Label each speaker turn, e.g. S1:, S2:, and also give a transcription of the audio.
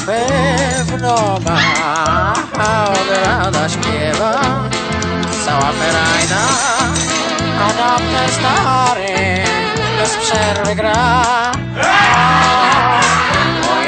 S1: pewno ma, od rana śpiewa, cała ferajna, a tamten stary bez przerwy gra.